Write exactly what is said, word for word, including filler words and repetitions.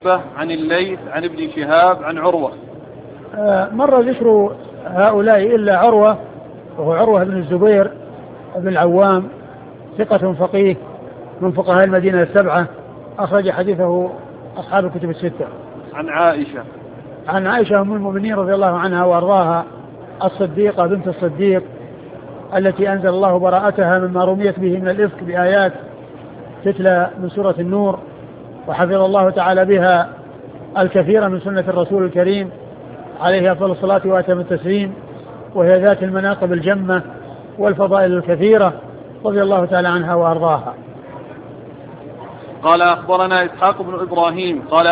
عن الليث عن ابن شهاب عن عروة. مر ذكر هؤلاء إلا عروة، وهو عروة بن الزبير بن العوام، ثقة فقيه من فقهاء المدينة السبعة، أخرج حديثه أصحاب الكتب الستة. عن عائشة عن عائشة أم المؤمنين رضي الله عنها وأرضاها، الصديقة بنت الصديق التي أنزل الله براءتها مما رميت به من الإفك بآيات تتلى من سورة النور، وحفظ الله تعالى بها الكثير من سنة الرسول الكريم عليه أفضل الصلاة وأتم التسليم، وهي ذات المناقب الجمة والفضائل الكثيرة رضي الله تعالى عنها وأرضاها. قال أخبرنا إسحاق بن إبراهيم قال